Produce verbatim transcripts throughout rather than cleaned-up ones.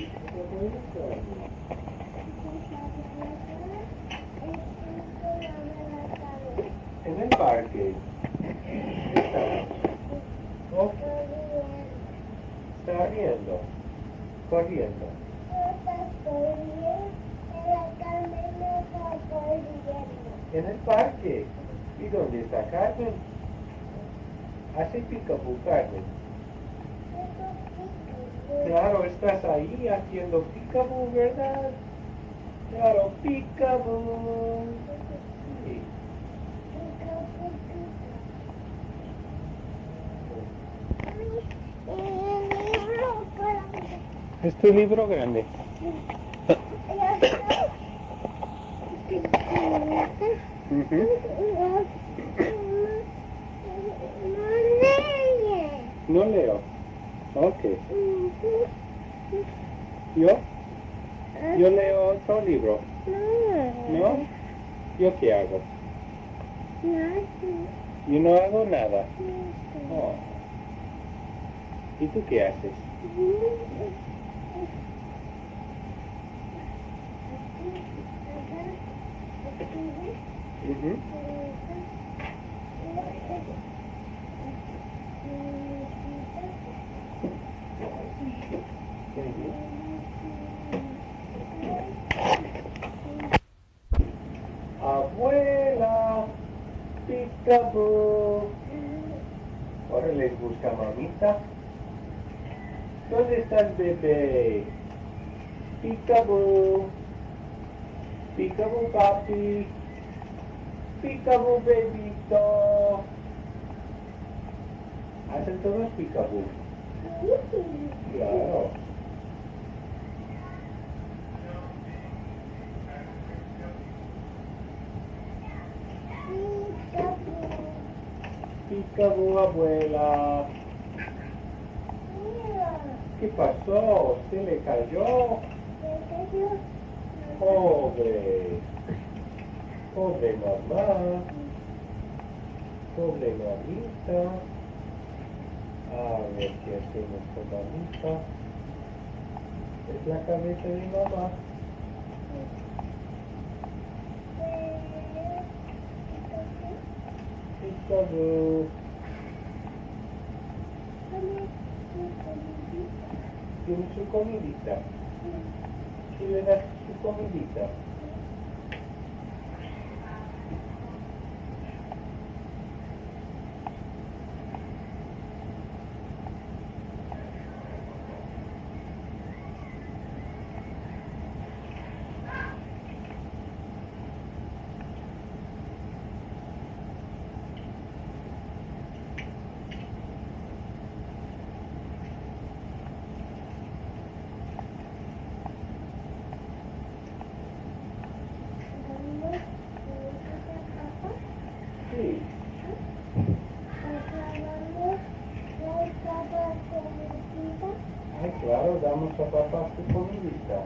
En el parque. Estamos. Oh, está riendo. Corriendo. En el parque. ¿Y dónde está Carmen? Hace pica-bu, Carmen. Claro, estás ahí haciendo pica-bu, ¿verdad? Claro, pica-bu. Sí. ¿Es tu libro grande? Uh-huh. No leo. Ok. ¿Yo? Yo leo otro libro. ¿No? ¿Yo qué hago? Yo no hago nada. Oh. ¿Y tú qué haces? Uh-huh. Abuela, pica-bu. Ahora les busca mamita. ¿Dónde está el bebé? Pica-bu. Pica-bu, papi. Pica-bu, bebito. ¿Hacen todos pica-bu? Claro. Pica-bu, abuela. ¿Qué pasó? ¿Se le cayó? Pobre. Pobre mamá. Pobre mamita. A ver qué hacemos con mamita. Es la cabeza de mamá. Pica-bu. Tiene su comidita. Y le das su comidita. Sí. Ay, claro, damos a papá su comidita.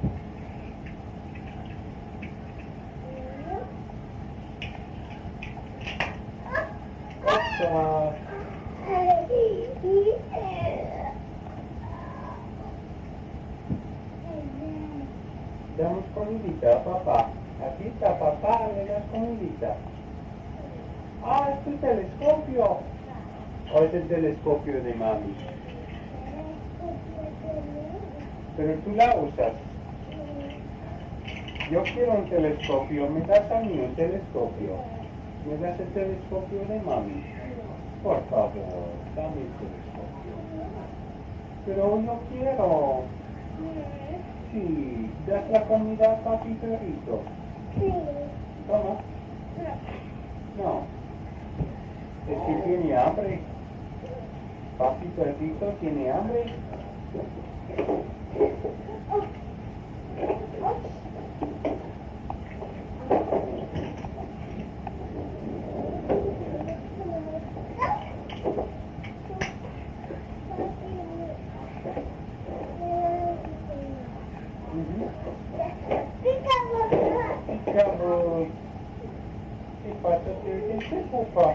Opa. Damos comidita a papá. Aquí está papá, le das comidita. Ah, es tu telescopio. ¿O es el telescopio de mami? Pero tú la usas. Yo quiero un telescopio. ¿Me das a mí un telescopio? ¿Me das el telescopio de mami? Por favor, dame el telescopio. Pero yo quiero. Sí, ¿das la comida a papi perrito? Sí. Toma. No. Es que tiene hambre. Papi perrito tiene hambre. Pica-bu. ¿Qué pasa? ¿Qué te preocupa?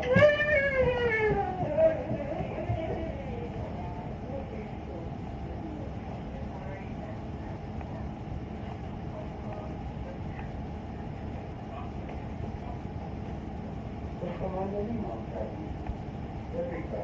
tomando limón, Carmen. Qué rica.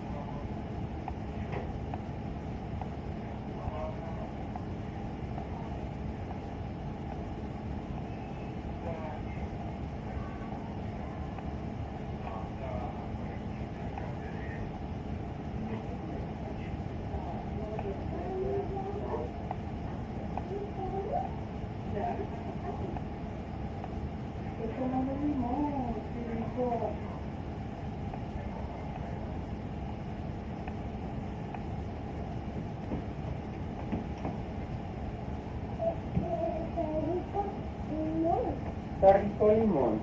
Estoy tomando limón, qué rico. Está rico el limón.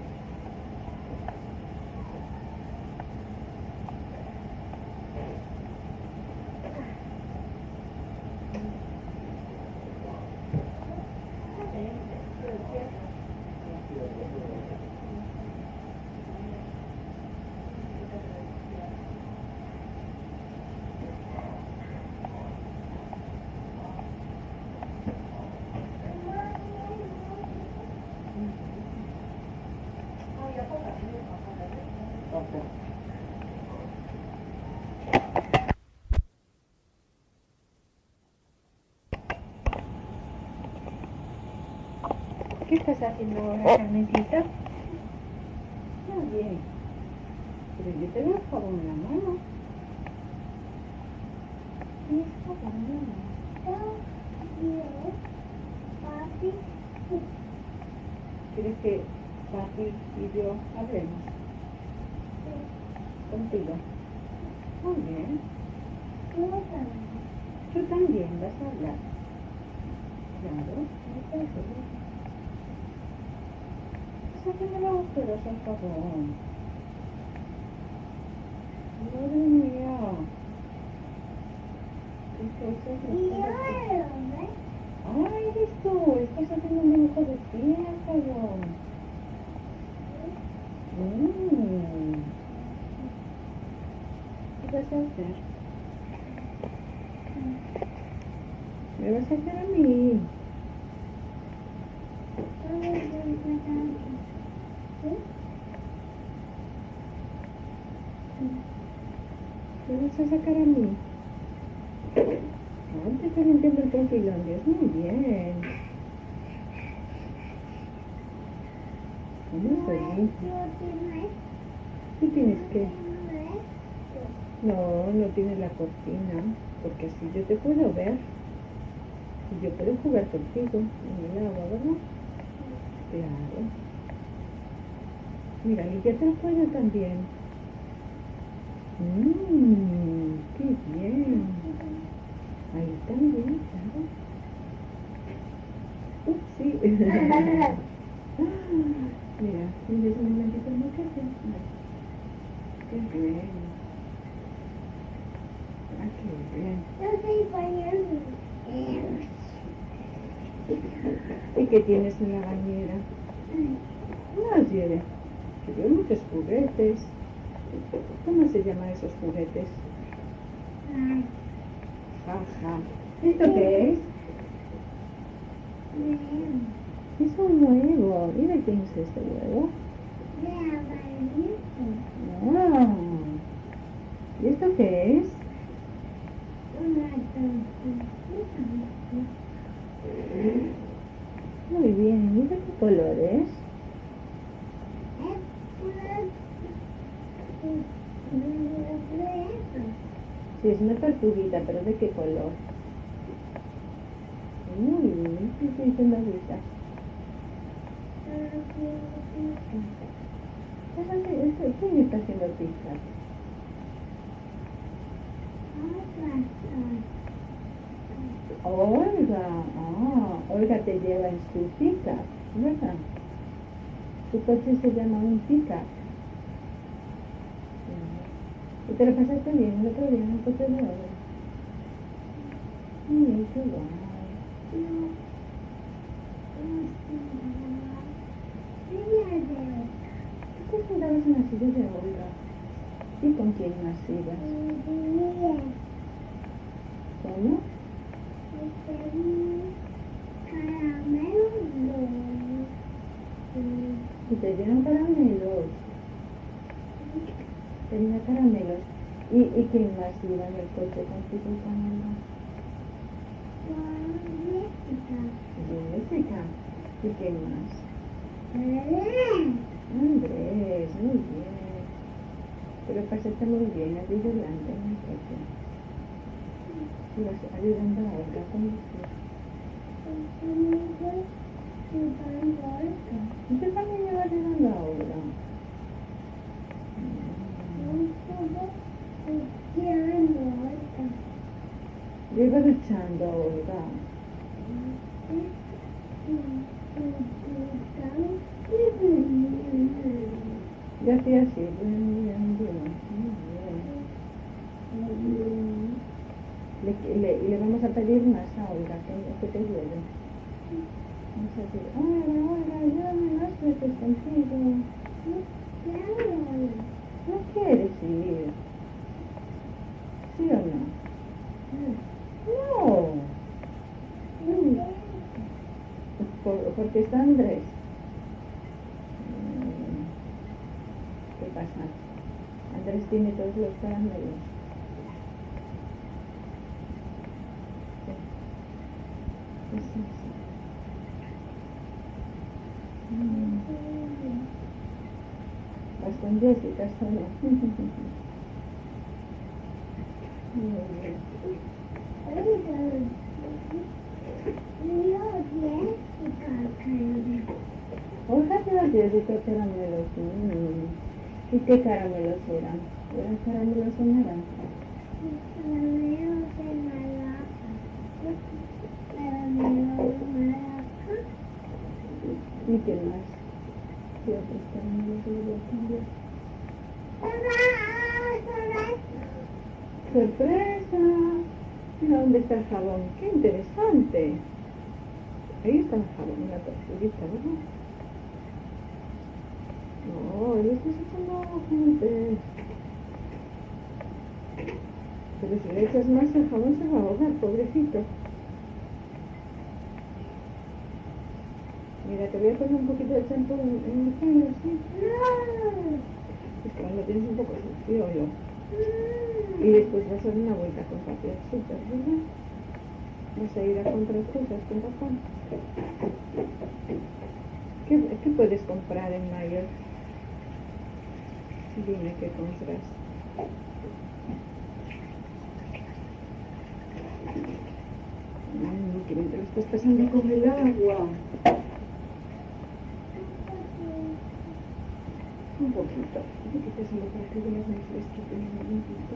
Okay. ¿Qué estás haciendo ahora, Carmencita? Muy bien. Pero yo te veo jabón en la mano. ¿Tienes jabón en la mano? ¿Quieres que papi y yo hablemos? Contigo. Muy bien. Tú también vas a hablar. Claro. Sáqueme los agujeros al jabón. Madre mía. ¿Qué cosas? Ay, eres tú. Estás haciendo un dibujo de pie al jabón. Mm. ¿Qué vas a hacer? ¿Me vas a hacer a mí? ¿Me vas a sacar a mí? No, te estoy limpiando el confilón, Dios, muy bien. ¿Cómo soy? ¿Qué tienes que? No, no tienes la cortina, porque así yo te puedo ver. Y yo puedo jugar contigo en el agua, ¿verdad? Claro. Mira, limpiate el cuello también. Mmm, qué bien. Ahí también, claro. Ups, sí. Mira, ¿tienes un momentito en boca? Qué bien. Ah, qué bien. ¿Y qué tienes en la bañera? No, Yere, que veo muchos juguetes. ¿Cómo se llaman esos juguetes? Ajá. ¿Esto qué es? Es un huevo. Mira quién es este huevo. Ah. ¿Y esto qué es? Muy bien. Mira qué color es. Sí, es una tortuguita, pero ¿de qué color? Muy bien. ¿Qué estoy diciendo ahorita? ¿Quién está haciendo pizza? Olga. Ah, Olga te lleva en su pick-up, ¿verdad? Su coche se llama un pick-up. ¿Y te lo pasaste bien el otro día en el coche de Olga? Sí, qué guay. ¿Tú te sentabas en la silla de Olga? ¿Y con quién más ibas? ¿Cómo? Y te dieron caramelos. Tenía caramelos. ¿Y, ¿Y quién más iba en el coche contigo, Camila? Jessica. ¿Y quién más? Andrés, muy bien. Pero pasaste muy bien allí delante en el coche. Ibas ayudando a Olga a conducir. ¿Y tú también ibas ayudando a Olga? Yo iba luchando a Olga. Ya hacía así, bien, bien, bien, muy bien. Le, le, le vamos a pedir más a Olga, que, que te ayude. Vamos a decir, Olga, Olga, ayúdame más veces contigo. ¿No quieres ir? ¿Sí o no? No. Por, porque está Andrés. ¿Qué pasa? Andrés tiene todos los caramelos. Sí, sí, sí. Mm. Vas con Jessica sola. Muy bien. Olga te dio Jessica caramelos. Mm. ¿Y qué caramelos eran? ¿Eran caramelos de naranja? Caramelos de naranja. Caramelos de naranja. ¿Y qué más? ¿Qué otros caramelos le dio también? ¡Sorpresa! Mira dónde está el jabón. ¡Qué interesante! Ahí está el jabón, una tortuguita, ¿verdad? No, él está echando agua, gente. Pero si le echas más, el jabón se va a ahogar, pobrecito. Mira, te voy a poner un poquito de champú en el pelo, ¿sí? Es que ahora lo tienes un poco sucio, ¿no? Y después vas a dar una vuelta con papel súper, ¿verdad? Vas a ir a comprar cosas con papá. ¿Qué, ¿Qué puedes comprar en Mayor? Dime qué compras. Ay, que mientras estás pasando con el agua. Un poquito. Un poquito solo para que veas muy fresquito y muy limpito.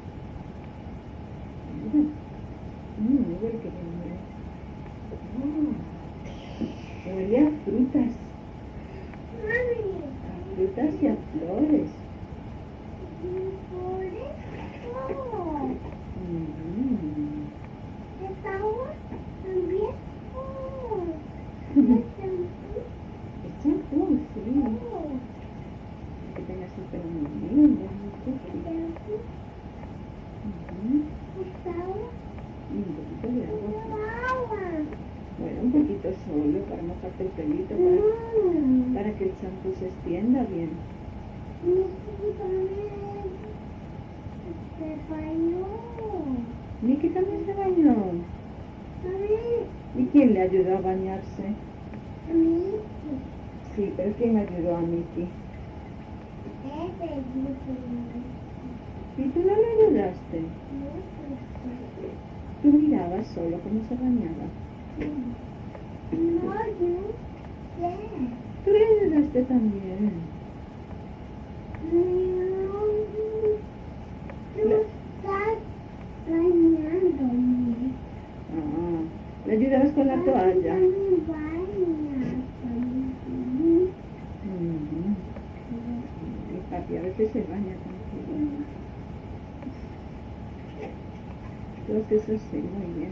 Mira. Mmm, huele que bien huele. Oh, huele a frutas. A frutas y a flores. ¿Flores? Oh. Mm. ¿Es agua también? Oh. ¿Es champú? Es champú, sí. Oh. Que tengas un pelo muy lindo, muy ¿Es sucio. champú? Uh-huh. ¿Es agua? Y un poquito de agua. ¡No agua! Bueno, un poquito solo para mojarte el pelito, para, Mm. para que el champú se extienda bien. Miki también se bañó. Miki también se bañó. ¿Sabes? ¿Y quién le ayudó a bañarse? A mí. Sí, pero ¿quién ayudó a Miki? Ese es mucho más. ¿Y tú no le ayudaste? Tú mirabas solo cómo se bañaba. No, yo sé. Tú le ayudaste también. No, tú estás bañándome. Ah, le ayudabas con la toalla. Ay, me bañas también. Ujú. Y papi a veces se baña contigo. Tú haces así, muy bien.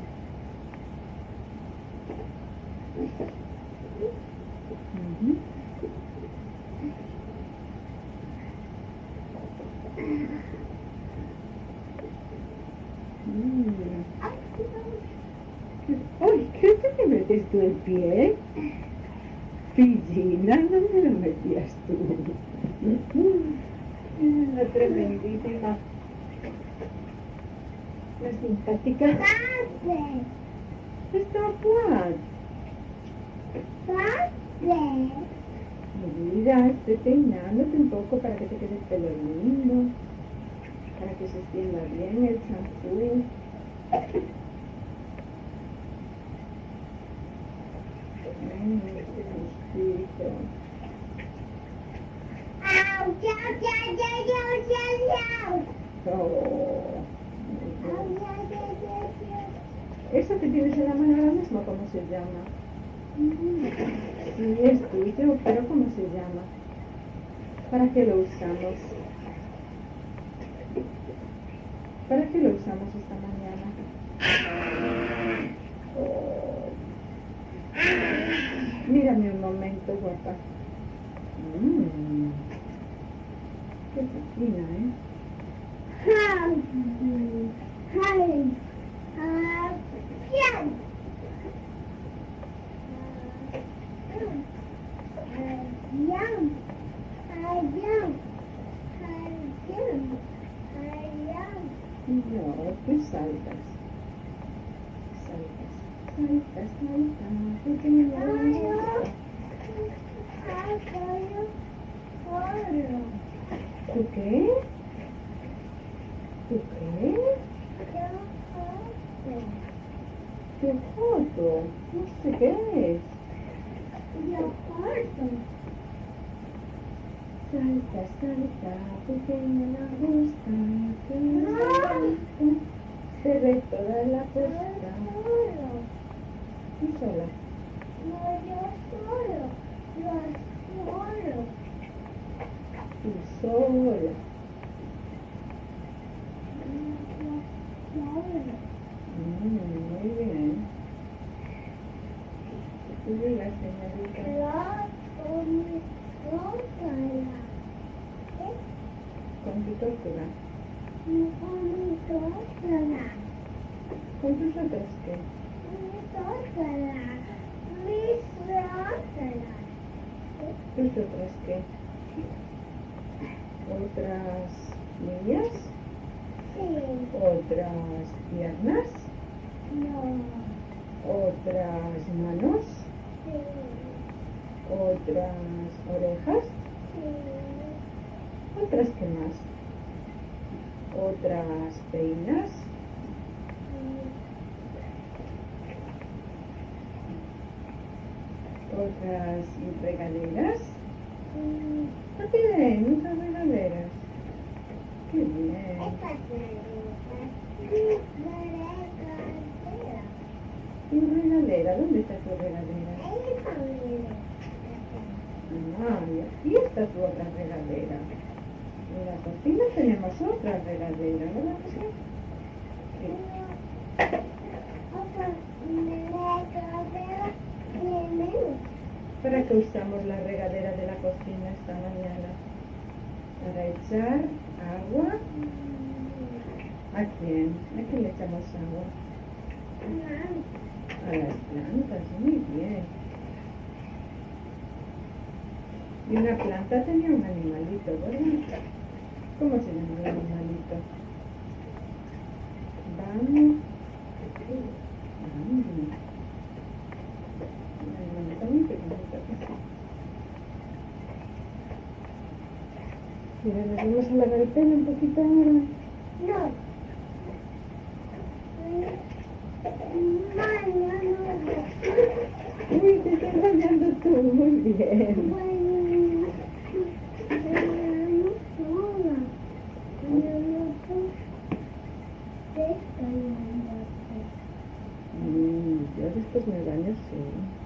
Ujú. Mm. ¡Ay, qué te le metes tú el pie! Pillina, ¿dónde lo metías tú? La tremendísima. La simpática. Pape. Stop what? Pape. Mira, estoy peinándote un poco para que te quede el pelo lindo. Para que se extienda bien el champú. Ay, este gustito. Au, chao, chao, chao, chao, chao, chao. Oh. Au, chao, chao, chao, chao. Eso que tienes en la mano ahora mismo, ¿cómo se llama? Sí, es tuyo, pero ¿cómo se llama? ¿Para qué lo usamos? ¿Para qué lo usamos esta mañana? Oh. Mírame un momento, guapa. Mmm. Qué fina, ¿eh? How How Uh, yeah. Uh, yum. Uh, yum. Uh, yum. Uh, yum. No, tú saltas. Saltas. Saltas, saltas. Pequeña Pollo. rosita. Uh, pollo. Pollo. ¿Tú qué? ¿Tú qué? Yo, ¿Qué foto? No sé qué es. yo, corto. Salta, salta, pequeña langosta, que no. Se ve toda la costa. Solo. Y sola. No, yo solo. Yo solo. Y sola. Mm, muy bien. Tú digas, señorita. Con tu tortuga. Con tus otras qué. ¿Tus otras qué? ¿Otras niñas? ¿Otras piernas? ¿Otras manos? ¿Otras orejas? ¿Otras qué más? ¿Otras peinas? ¿Otras regaderas? Ah, bien, muchas regaderas. Qué bien. ¿Tu regadera? ¿Dónde está tu regadera? Ah, y aquí está tu otra regadera. En la cocina tenemos otra regadera, ¿verdad que sí? Sí. ¿Para qué usamos la regadera de la cocina esta mañana? Para echar agua. ¿A quién? ¿A quién le echamos agua? A las plantas, muy bien. Y una planta tenía un animalito, ¿verdad? ¿Cómo se llama el animalito? Vamos. Vamos. Un animalito muy pequeñito. Mira, nos vamos a lavar el pelo un poquito ahora. No. Uy, te estás bañando tú, muy bien. Mm, yo después me baño, sí.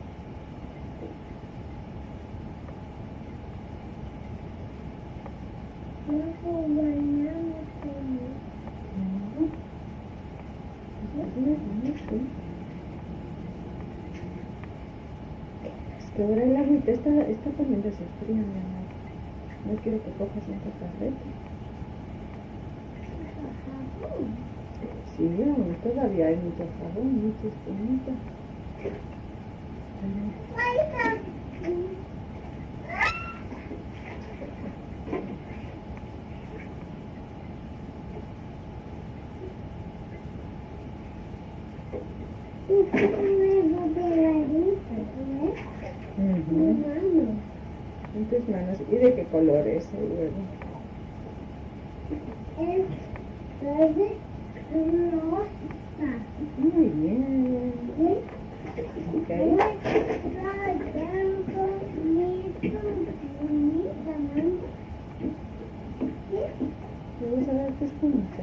Es que ahora el agüita está, está poniéndose fría, mi amor. No quiero que cojas un catarrete. Sí, aún todavía hay mucho jabón, mucha espumita. Ujú. En tus manos. ¿Y de qué color es el huevo? Muy bien. Ok. Vamos a dar tu espumita.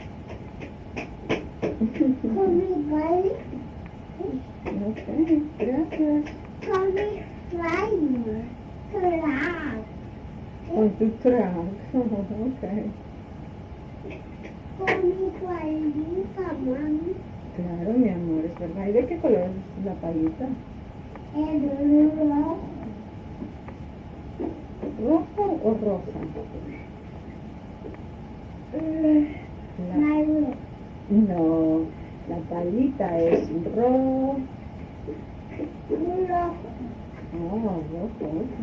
Ok, gracias. Con tu track. Ok. Claro, mi amor, es verdad. ¿Y de qué color es la palita? ¿Rojo o rosa? La- No, la palita es rojo. Oh, rojo, ok.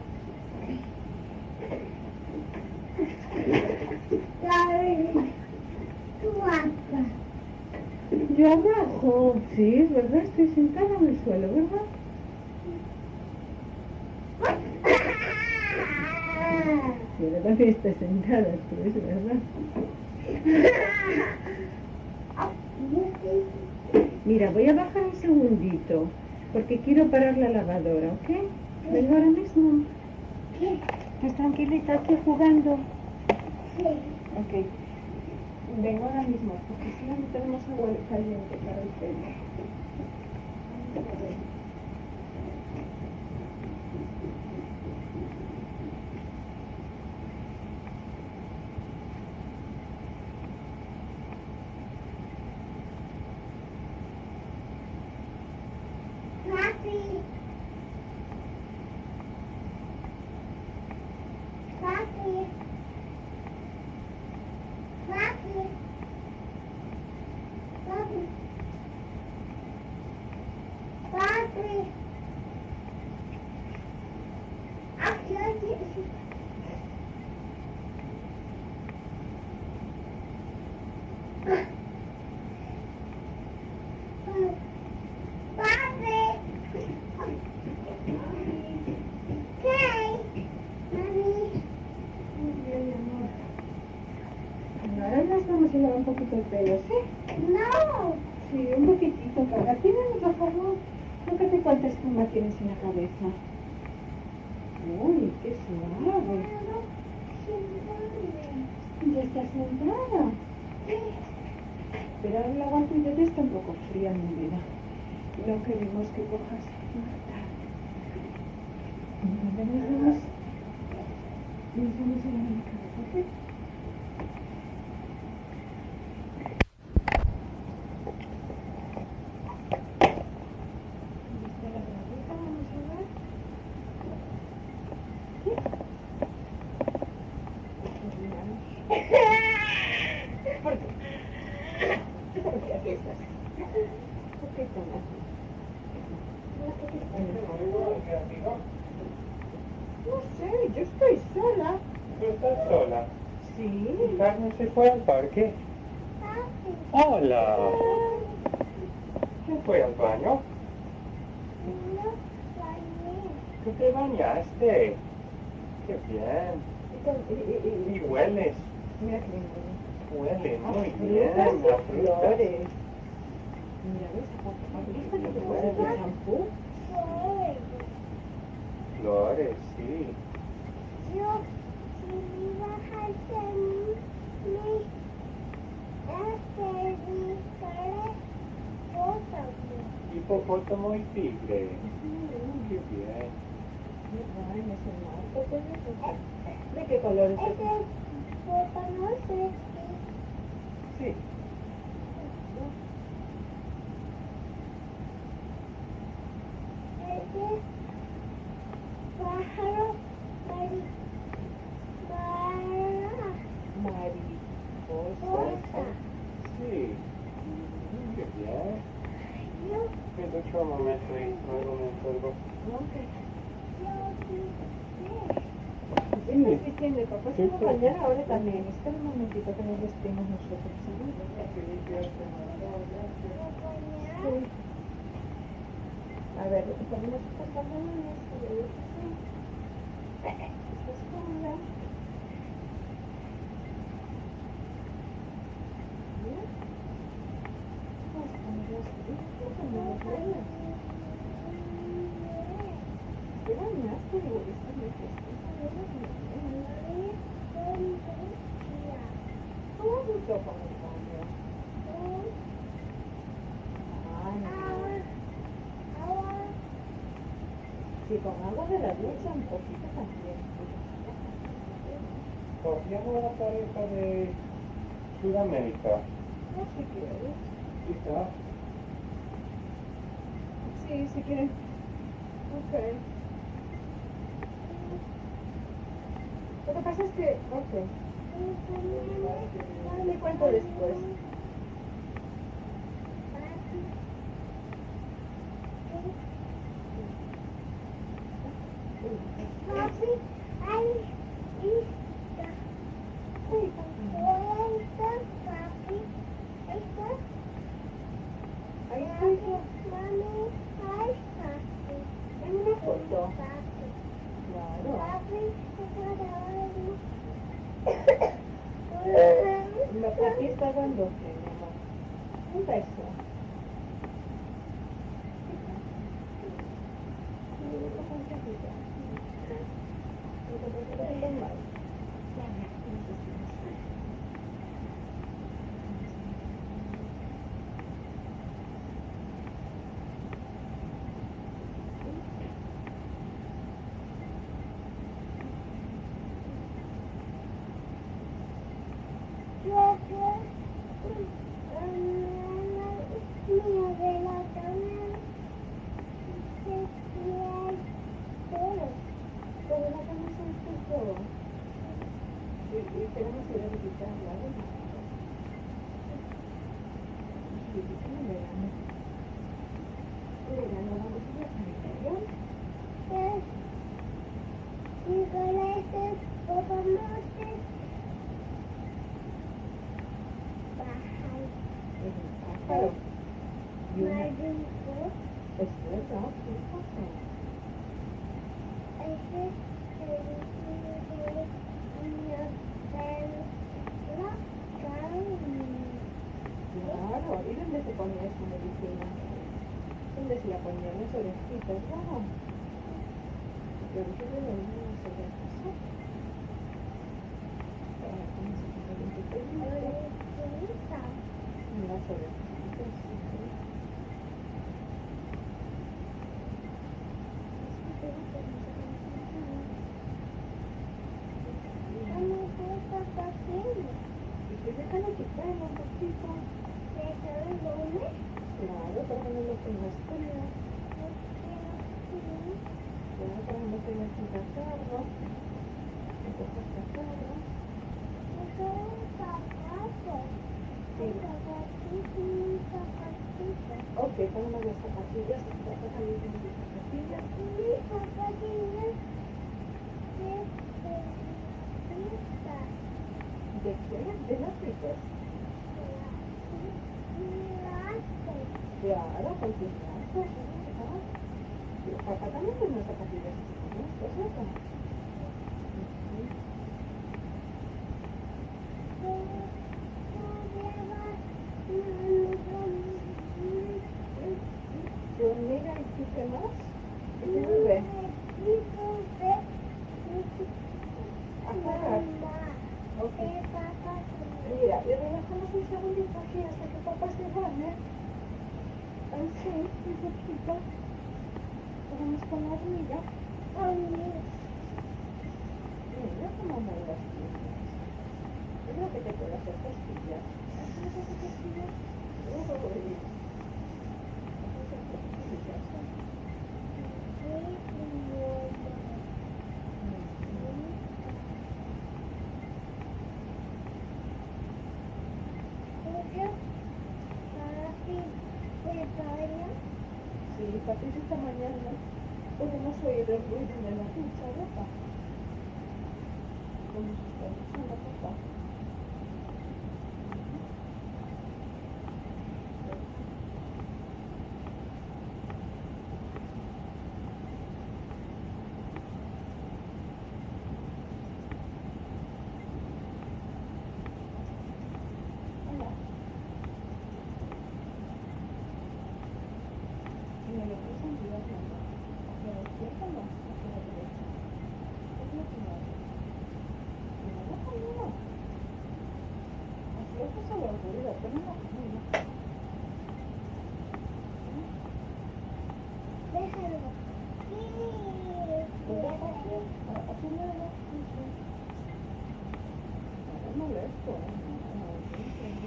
Yo abajo, sí, es verdad, estoy sentada en el suelo, ¿verdad? Sí, yo también estoy sentada, sí, es verdad. Mira, voy a bajar un segundito, porque quiero parar la lavadora, ¿ok? Vengo ahora mismo. ¿Estás tranquilita aquí jugando? Ok. Vengo ahora mismo, porque si no, no tenemos agua caliente para el pelo. Ahora nos vamos a lavar un poquito el pelo, ¿sí? No. Sí, un poquitito, cara. Tírame, por favor. Fíjate cuánta espuma tienes en la cabeza. Uy, qué suave. Ya estás sentada. Pero ahora el agua tuya ya está un poco fría, mi vida. No queremos que cojas nada. Nos vamos, nos vamos a lavar la cabeza, ¿ok? ¿Lista la braguita? Vamos a ver. ¿Por qué? ¿Por qué haces así? ¿Por qué están así? No sé, yo estoy sola. ¿Tú estás sola? Sí. ¿Carmen se fue al parque? ¡Hola! ¿Quién fue al baño? ¿Tú te bañaste? ¡Qué bien! ¿Y hueles? Mira qué lindo. Huele A muy frutas bien y a frutas. flores. Mira, ¿ves? ¿Has visto que te huele de champú? Flores, sí. Yo, si iba a hacer mi, hacer mi cara, Hipopótamo y tigre. ¡Qué bien! Ay, me suena algo, pues, ¿de qué color es ese ese? hipopótamo es Sí. ese pájaro mari, mara, Mariposa. Sí. ¡Qué bien! yo, Me ducho un momento y luego me envuelvo. Ok. yo, ¿Qué estás diciendo? Papá se va a Sí, sí. bañar ahora también. Espera un momentito que nos vestimos nosotros. ¿Sí? yo, yo, Sí. A ver, ponemos estos pantalones, que yo digo que sí. Esta esponja. Mira. Vamos a poner las cositas, como las velas. ¿Te bañaste? Digo, esta me fresquita, ¿verdad? ¿Cómo has hecho con el baño? Ay, no. Sí, con agua de la ducha un poquito también. Copiamos la pareja de Sudamérica. No, si quieres. Quizás. Sí, si quieres. Ok. Lo que pasa es que, ok, le cuento después. Papi, ahí está. Cuenta, papi. Está. Ahí estoy yo. Mami, ahí está. En una foto. Papi. Claro. Papi, Lo que aquí está dando, mi amor. Un beso. Pero la camisa es todo. Y, y queremos ir a visitarla, ¿verdad? Sí, sí, sí, en verano. En verano vamos a ir a San Miguel. Nicolás, podemos bajar. Es un pájaro. Y una... Marico, Es verdad, fíjate. ese es el niño de la carne. Claro, ¿y dónde se ponía esa medicina? ¿Dónde se la ponía? En las orejitas, claro. Porque ahorita le doy unas orejas. Para cómo se pone bien pequeñito. En las orejitas, sí. Y que déjalo quitarlo un poquito. Claro, para que no lo tengas frío. Claro, para que no tengas que sacarlo. Un poco sacarlo. Ok, ponme las zapatillas. Papá también tiene mis zapatillas. ¿De qué? ¿De lápices? Claro, con tus brazos. Ah, papá también tiene unas zapatillas así como estas, ¿verdad? Yo, mira, ¿y tú qué más? ¿Qué te mueve? Apagar. Ok. Mira, le relajamos un segundito aquí hasta que papá se bañe. Así, un poquito. Vamos con la hormiga. Mira cómo mueve las piernas. Yo creo que te puedo hacer costillas. ¿Haces hacer costillas? Uy. Hacer costillas. Sí, papi, esta mañana podemos oír el ruido de la ducha, ¿verdad? Como se está duchando, papá. izquierda no, hacia la derecha. Es lo que no hace. Y no lo camino. Así es que se le olvida, pero no camino. Déjalo. Sí. Pues ya está aquí, así no lo no es molesto, ¿eh? No, no, no, no.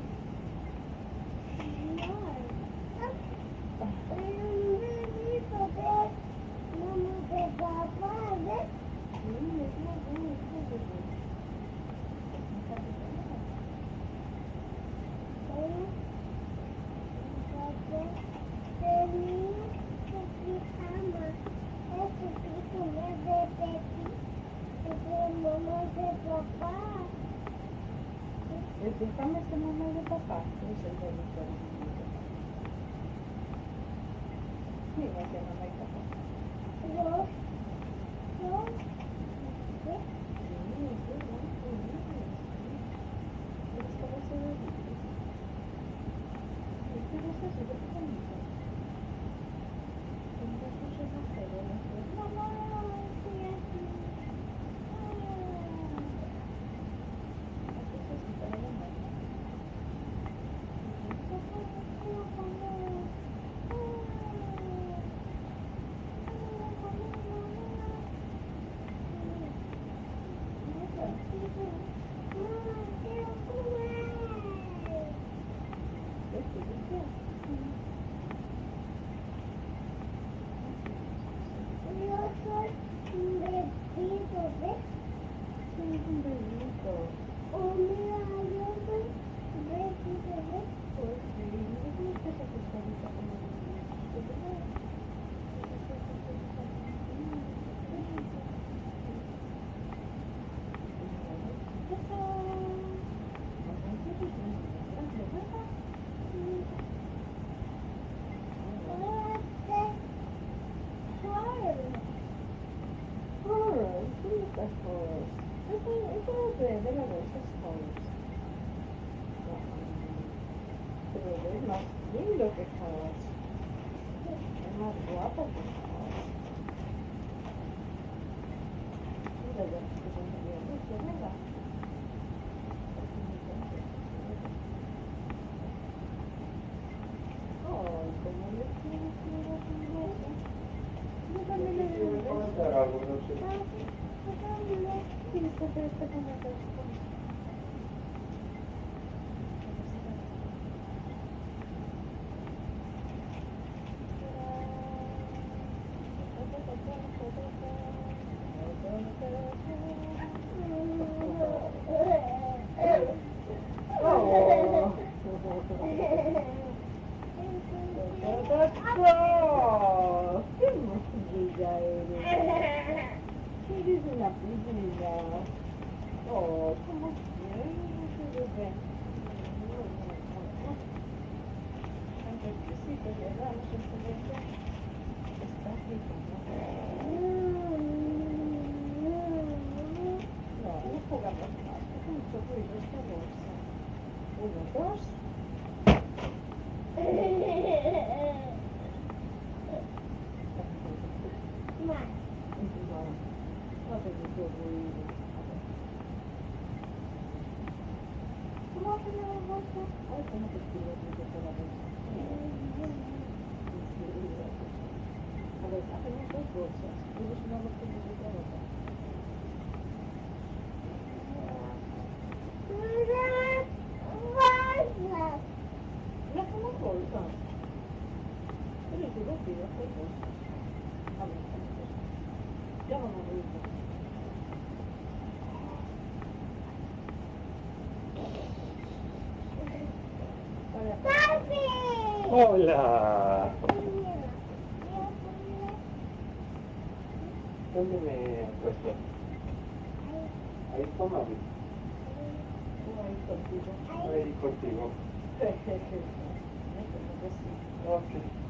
El pijama es de mamá y de papá, es el de mi sí, no es de mamá y papá. Dos, dos, Sí, sí, no, sí, sí. Es como se ve. Es que no sé si es bonito. Tengo muchas más perolas. mamá, estoy aquí. Así se sienta la mamá. Pero es más lindo que Horace. Es más guapo que Horace. Mira ya, que se me dio mucho, ¿verdad? Ay, como le quiero, quiero, quiero. Yo también le ¿Quiere digo, comentar algo? No sé. sí, esto te está como que ¡qué mojilla eres! Eres una pillina. Oh, ¿cómo quieres, bebé? Antes que sí, te llevamos el teléfono. Está rico, ¿no? No, no jugamos más. Hace mucho ruido esta bolsa. Uno, dos. Más. No, no hace mucho ruido. ¿Cómo hace la bolsa? Ay, cómo te quiero mucho por la bolsa. A ver, hacemos dos bolsas. Tienes una bolsa y otra otra. No hacemos bolsas. Pero es divertido hacer bolsas. A ver, hacemos bolsas. Ya vamos a ver. Hola. ¿Dónde me acuesto? Ahí con mami. Ahí contigo. Ahí contigo. Ok.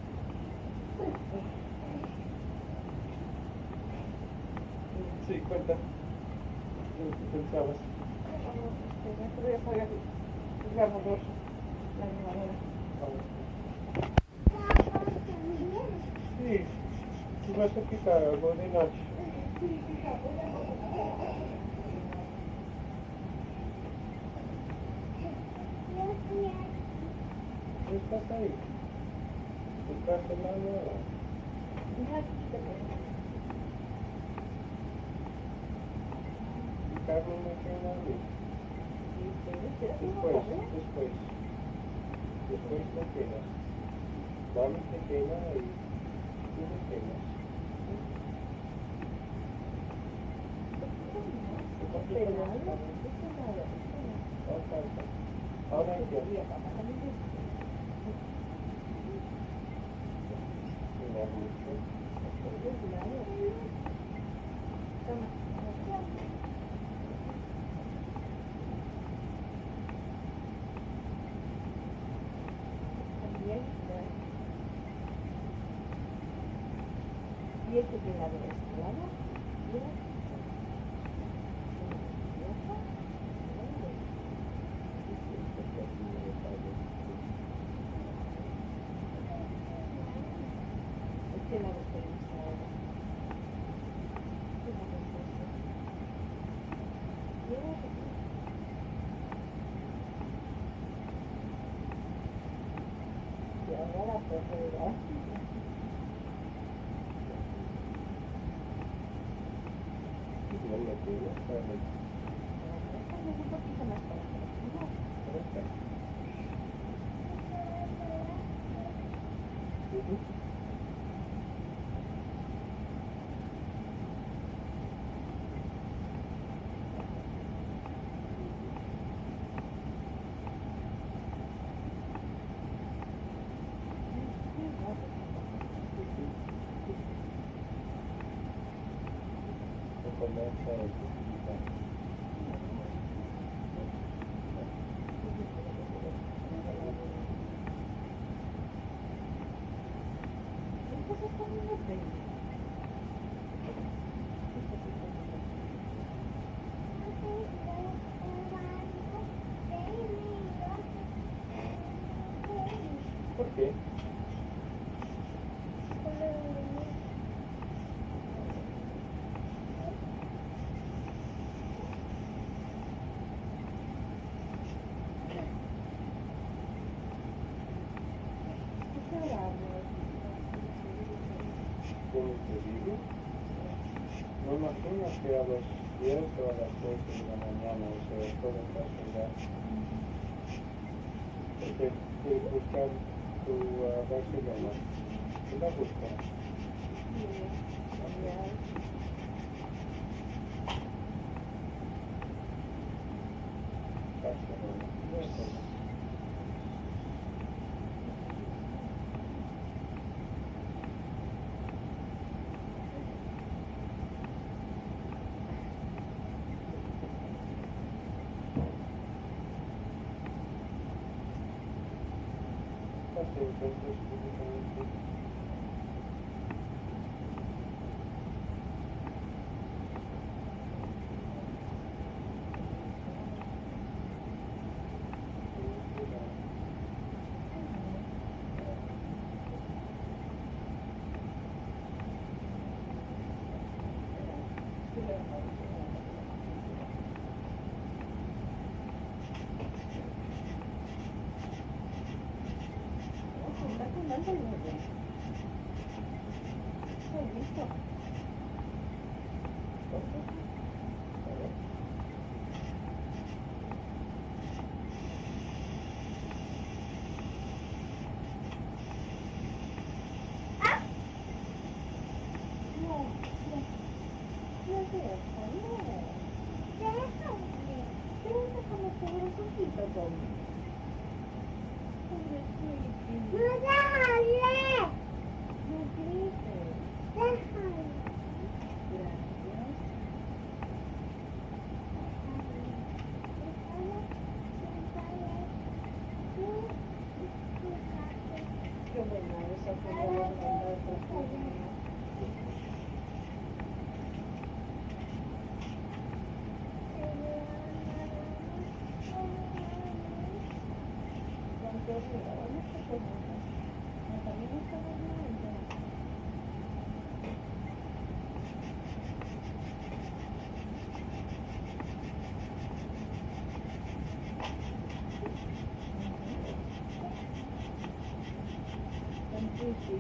Sí, cuenta. ¿Qué pensabas? Espera, que voy a apagar el grabador. La grabadora. Sí. Sí, ¿Tú vas a picar algo de noche? ¿Qué estás ahí? ¿Estás en la nueva? Carmen me queda a mí. Después, después. Después me quedas. Mami te queda y tú me quedas. Ahora ya. Mira mucho. Y este tiene la de esclava. Este la de esclava. Y ahora la posibilidad. No me quedas, Carmen. Un poquito más para atrás. Ujú. Comienza a explicar. ¿Por qué? ¿Cómo te digo? No imagino que a las diez o a las doce de la mañana, o sea, todo caso ya. Porque quieres buscar tu uh, Barcelona. ¿Qué la buscas? Barcelona. Miércoles. Así entonces, únicamente.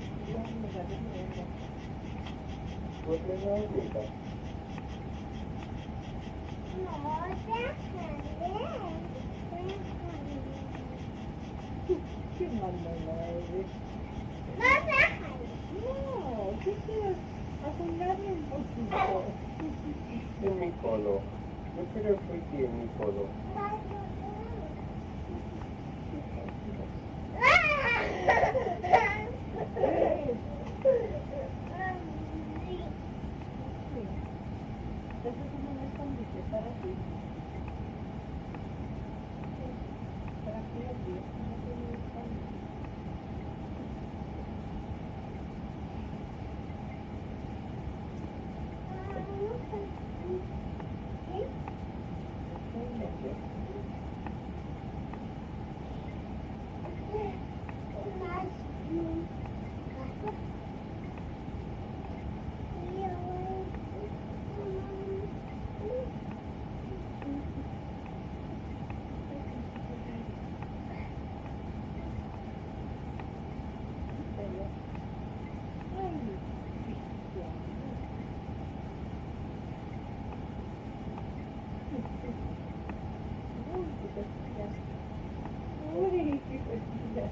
¿No crees la ermita? No, déjame. Qué mala eres. No, déjame. No, ¿qué quieres? Apuntarle un poquito. En mi colo. Yo creo que aquí en mi colo. Eso como un escondite para ti. Para ti, aquí, no tiene un escondite. Uy, qué cosita.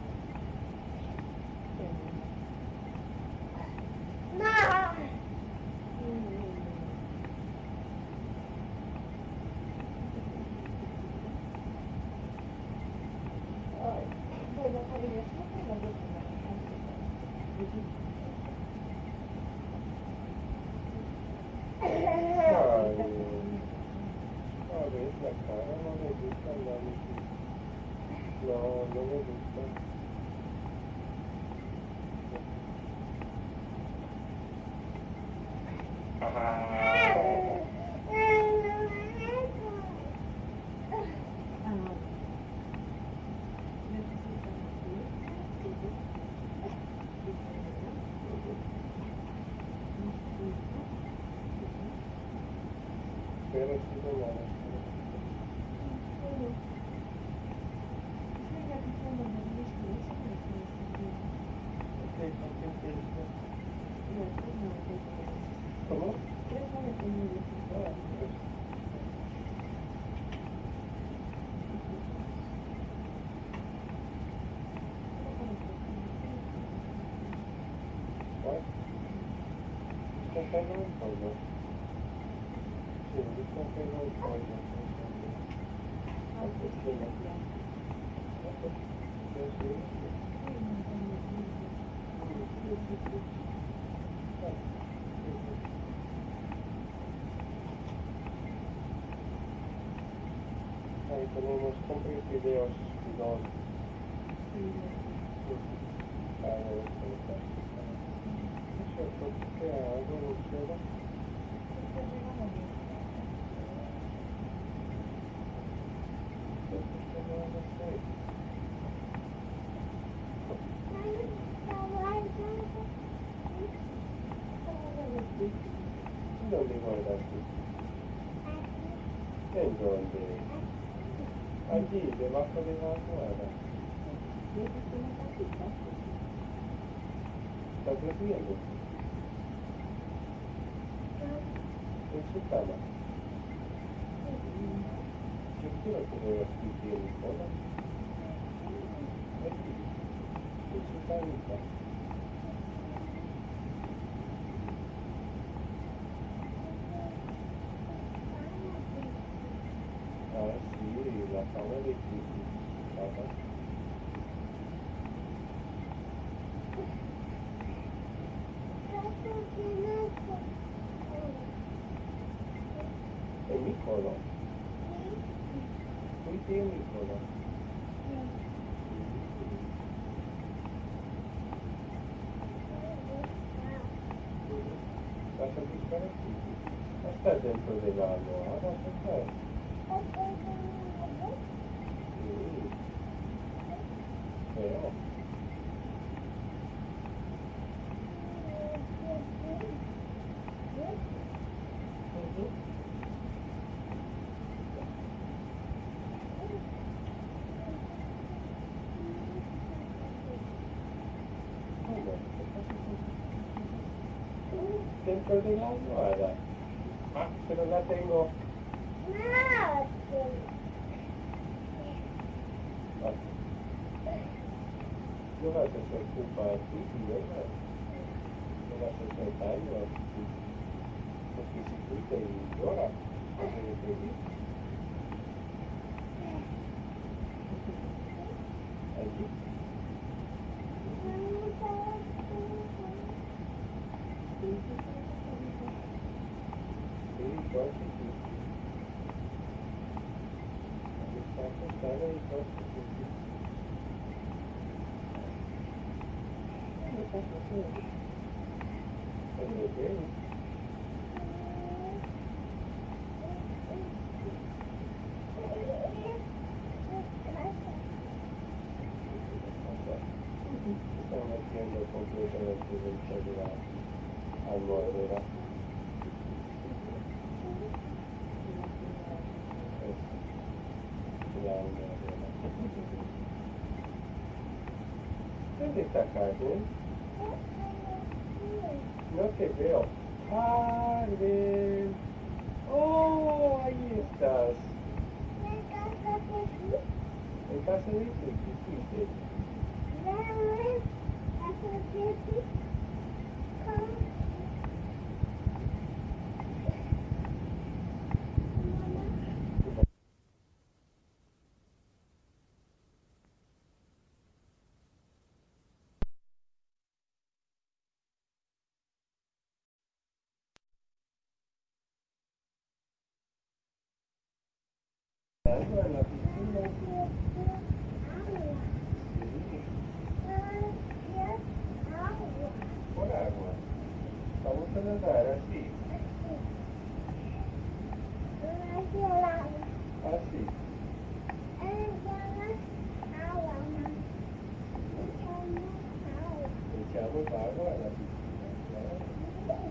Ay, bueno, familia, siempre las dos Ay, a ver, la cara no me gusta, no, no, no me gusta. Pero sí no nada. ¿Cómo? Está pegando un pollo. Sí, está pegando un pollo. Ahí tenemos comprar videos dos. A ver, eso es que hago un cero. ¿Dónde guardaste? ¿En dónde? Allí, debajo de la almohada. ¿Estás durmiendo? En su cama. Yo quiero que veas pipí en mi cola. Aquí, en su camita. Ah, sí, la cama de pipí. Ajá. En mi cola. Pipí en mi cola. ¿Vas a buscar aquí? Está dentro de la almohada, ¿verdad? Sí. Feo. ¿Cómo? centro de la almohada. Ah, pero la tengo. No. No vas a hacer culpa a ti, ¿verdad? No vas a hacer daño a ti. Porque si tú te lloras, vas a repetir. Allí. Sí, igual que tú. Está acostada igual que tú. ¿Qué estás haciendo? Cuando veo. Están metiendo completamente dentro de la almohadera. La almohadera. ¿Dónde está Carmen? No te veo. Carmen. Oh, ahí estás. ¿En casa de quién? ¿Qué hiciste? Algo en la piscina. Por agua. Vamos a nadar así. Así. Echamos agua a la piscina. Claro.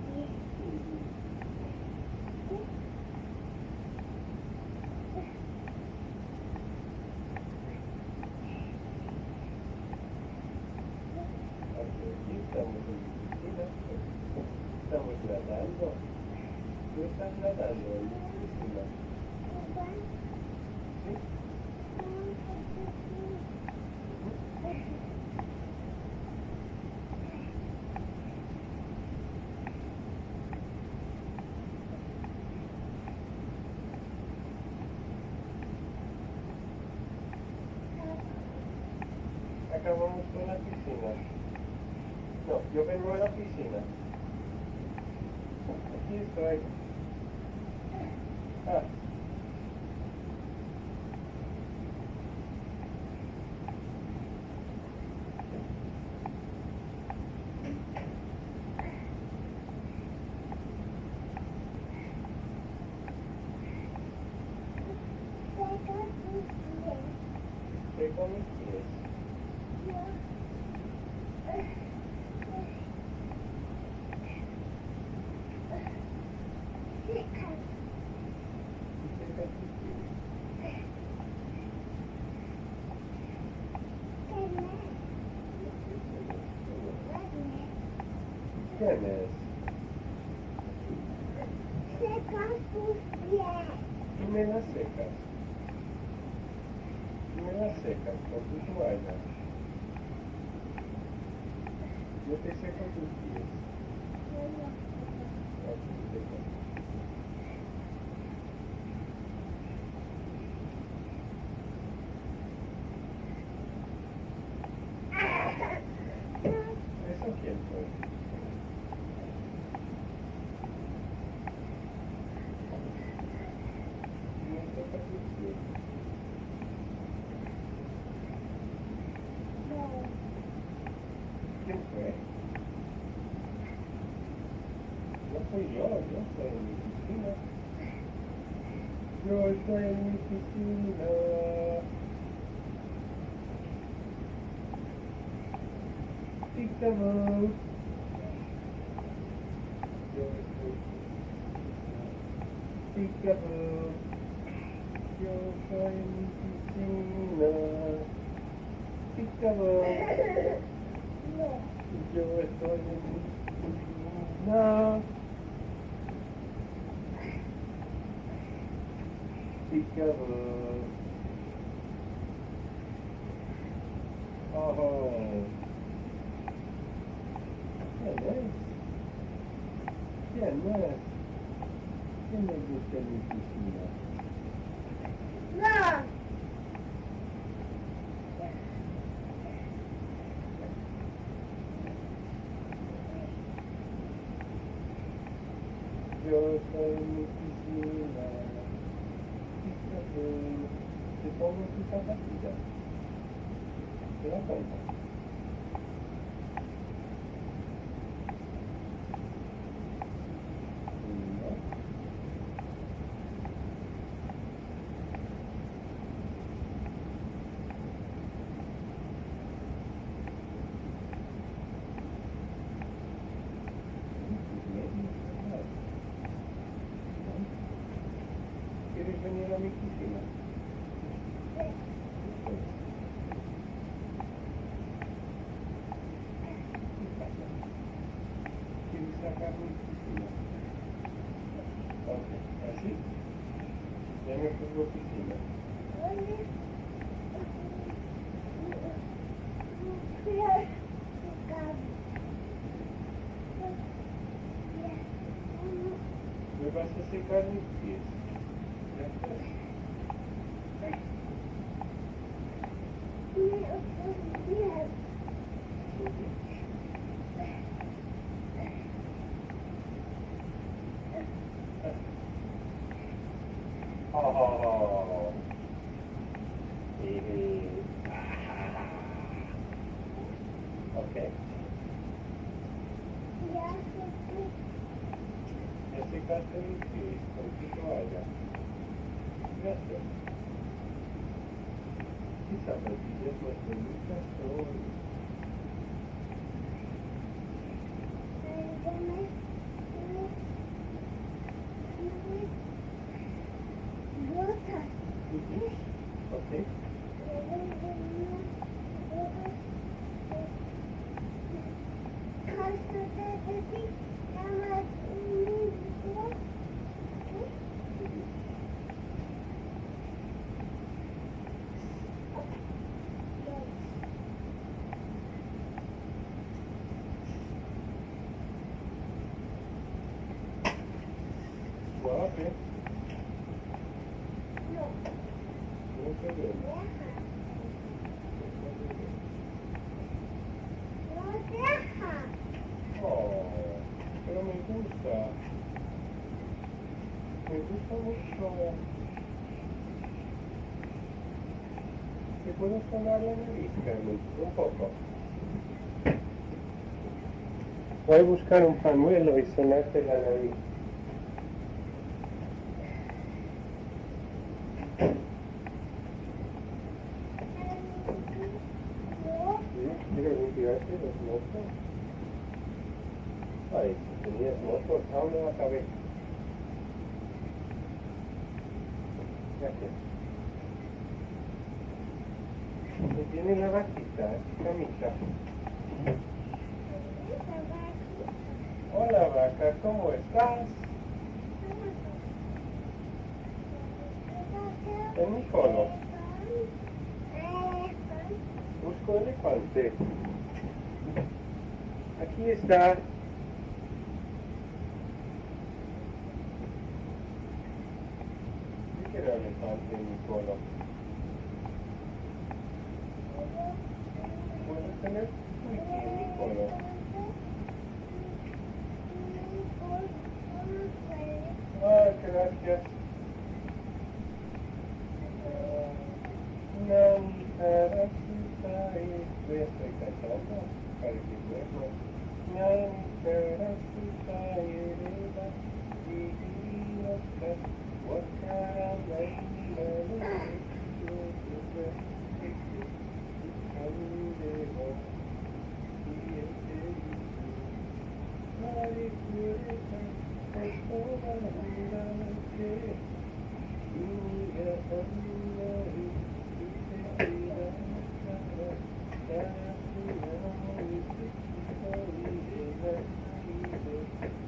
Aquí estamos en la piscina. Estamos nadando. Tú estás nadando en la piscina. ¿Sí? Acabamos con la piscina. No, yo vengo a la piscina. Aquí estoy. Ah. Seco mis pies. Seca tus pies. ¿Quién es? Tú me las secas. Tú me las secas con tu toalla. Yo te seco tus pies. Así seco. ¿Eso quién fue? Me toca tus pies. ¿Quién fue? No soy yo, yo estoy en mi piscina. Yo estoy en mi piscina. Peekaboo. Yo estoy en mi piscina. Peekaboo. Yo estoy en mi piscina. Peekaboo. Yo estoy en mi piscina. No. Peekaboo. Oh. ¿Quién es? ¿Quién es? ¿Quién le gusta mi piscina? No. Yo estoy en mi piscina. Peekaboo. Te pongo tu zapatilla. ¿Te das cuenta? No. ¿Quieres venir a mi piscina? ¿Quieres sacar mi piscina? Ok, ¿así? Ya me pongo piscina. ¿Me vas a secar mis pies? Gracias. Oh. Eh. Ok. Ya secaste mis pies con tu toalla. Gracias. Mis zapatillas más bonitas son. Ok. Suave. No te veo. Oh, pero me gusta. Me gusta mucho. ¿Te puedo sonar la nariz, Carmen? Un poco. Voy a buscar un pañuelo y sonarte la nariz. ¿Sí? ¿Quieres limpiarte los mocos? Ay, si tenías mocos, aún no acabé. Gracias. Me tiene la vaquita, camisa. Hola vaca, ¿cómo estás? En mi colo. Busco elefante. Aquí está. Yo quiero elefante en mi colo. ¿Puedo tener Twiki en mi colo? Ah, gracias. Nanita, estoy estoy cantando para que luego. Nanita, hereda, divinosa, guacara, laina, candela, y el Mari pureza, por toda la noche, y mira a mi Thank you.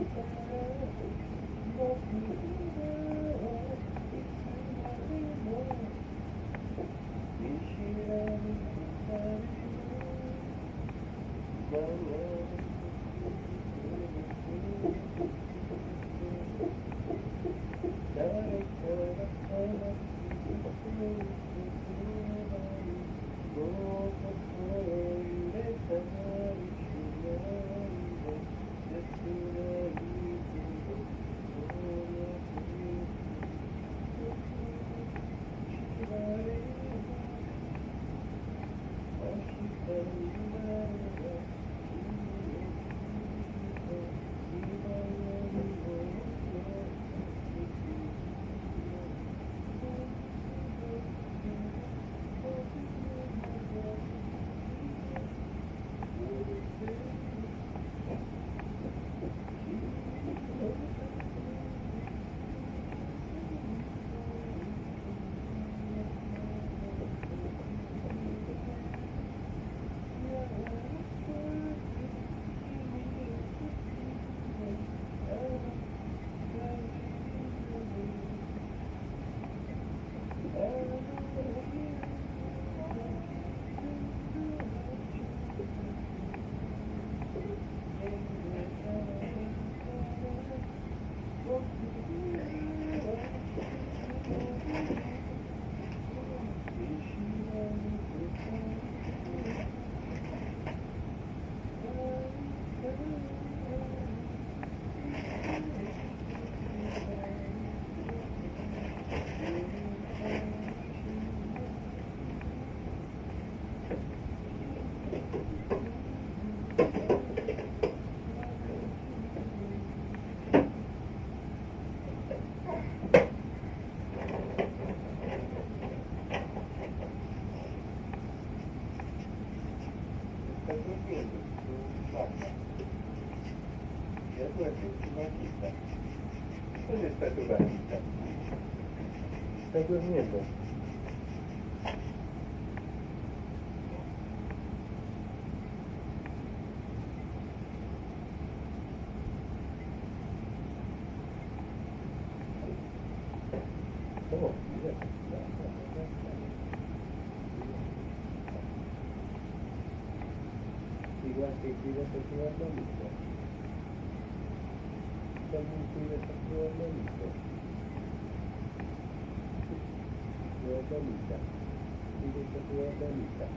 ¿Dónde está tu gatita? Está durmiendo. Oh, mira. Igual que cuidas a tu hermanito. También cuidas a tu hermanito. Tu hermanita. Cuidas a tu hermanita.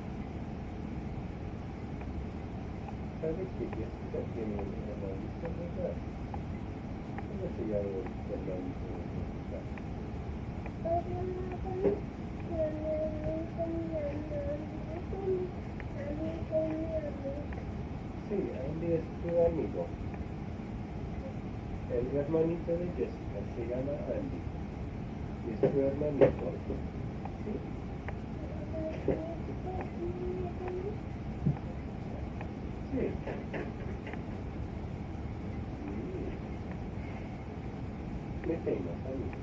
¿Sabes que Jessica tiene un hermanito, verdad? ¿Cómo se llama el hermanito de Jessica? Sí, Andy es tu amigo. El hermanito de Jessica se llama Andy. Y es tu hermanito. ¿Sí? Sí. Me peinas a mí.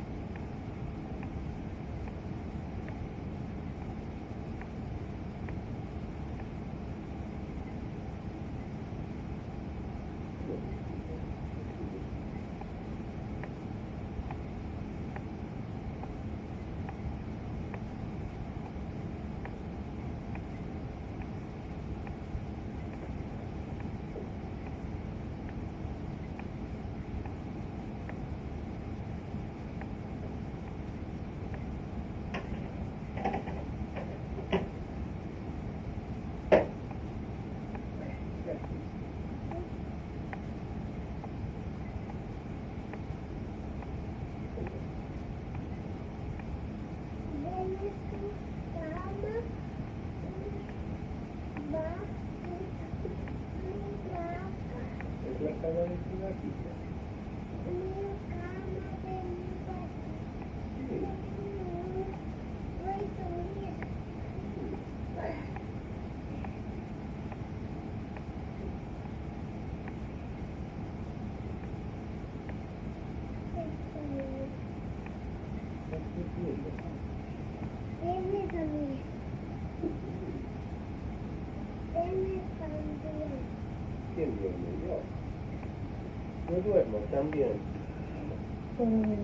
Es la cama de tu gatita. Sí. Estás durmiendo. ¿Quién duerme? Yo. Yo duermo también. Mm,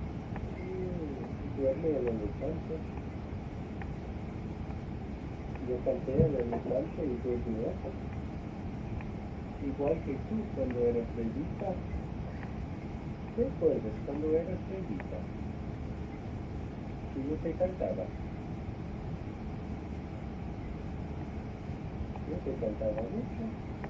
Duermo en el elefante. Yo canté en el elefante y durmió. Igual que tú cuando eras bebita. ¿Te acuerdas cuando eras bebita? Y yo te cantaba. Yo te cantaba mucho.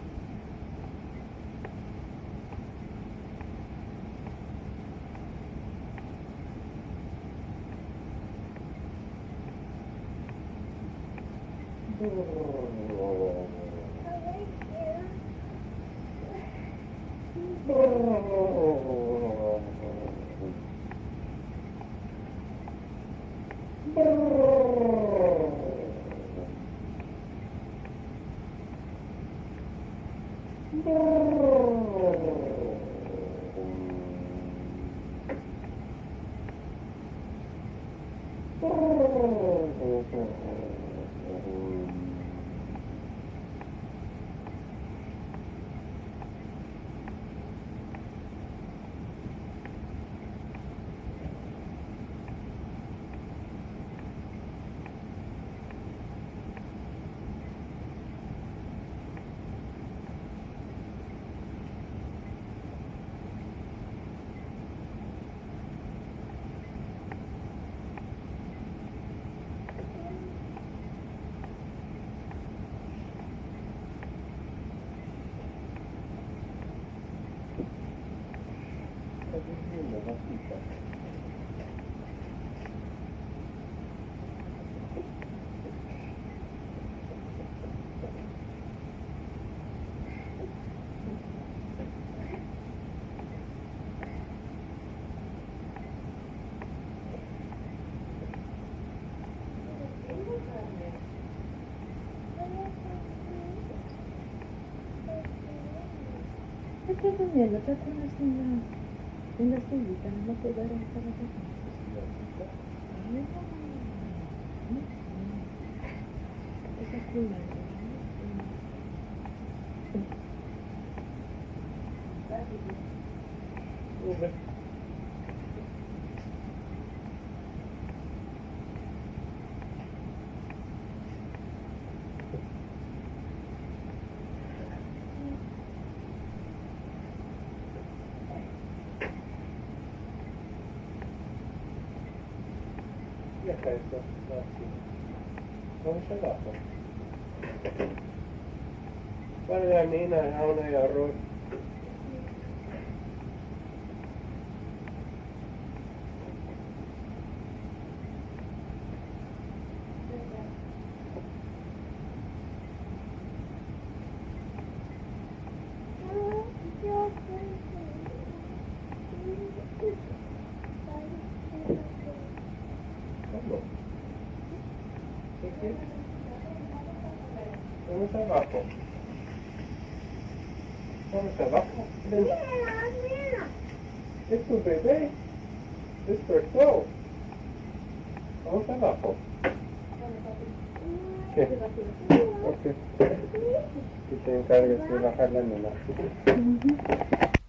Estás durmiendo, te acuerdas en la, en la sillita, no te duermes para acá. Esa es una. Deja eso, así. Vamos abajo. Para la nena, jauna y arroz. ¿Cómo? ¿Qué quieres? Vamos abajo. Vamos abajo. Ven. Es tu bebé. Despertó. Vamos abajo. ¿Qué? Ok. Que te encargues de bajar la nena.